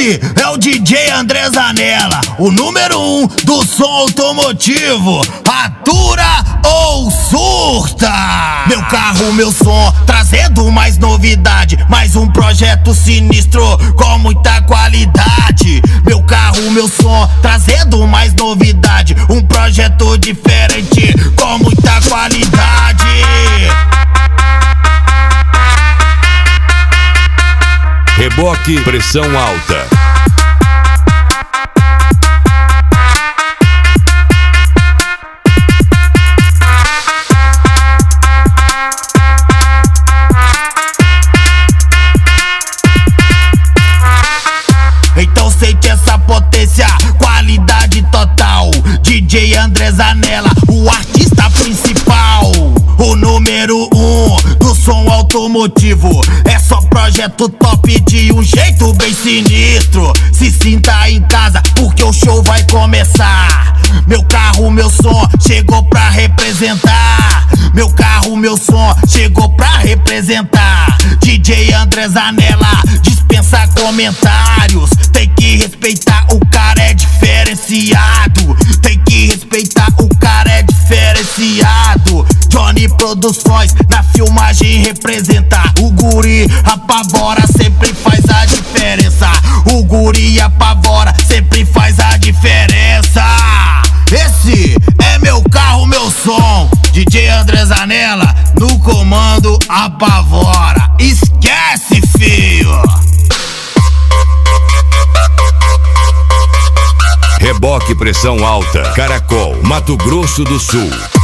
Esse é o DJ André Zanella, o número 1 do som automotivo. Atura ou surta? Meu carro, meu som, trazendo mais novidade, mais um projeto sinistro com muita qualidade. Meu carro, meu som, trazendo mais novidade, um projeto diferente com muita qualidade. Reboque pressão alta. Então sente essa potência, qualidade total. DJ André Zanella, o artista principal, o número 1 do som automotivo. É só projeto top de um jeito bem sinistro. Se sinta em casa porque o show vai começar. Meu carro, meu som, chegou pra representar. Meu carro, meu som, chegou pra representar. DJ André Zanella, dispensa comentários. Tem que respeitar, o cara é diferenciado. Tem que respeitar, o cara é diferenciado. Johnny Produções na filmagem representa. O guri apavora, sempre faz a diferença. O guri apavora, sempre faz a diferença. Esse é meu carro, meu som. DJ André Zanella no comando apavora. Esquece, filho. Reboque pressão alta. Caracol, Mato Grosso do Sul.